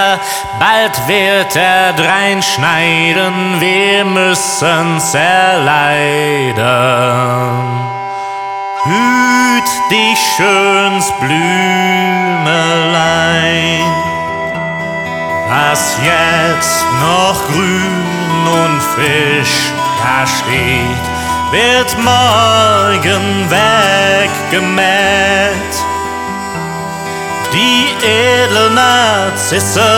bald wird dreinschneiden, wir müssen's erleiden. Hüt dich schöns Blümelein, was jetzt noch grün und frisch da steht, wird morgen weggemäht. Die edle Narzisse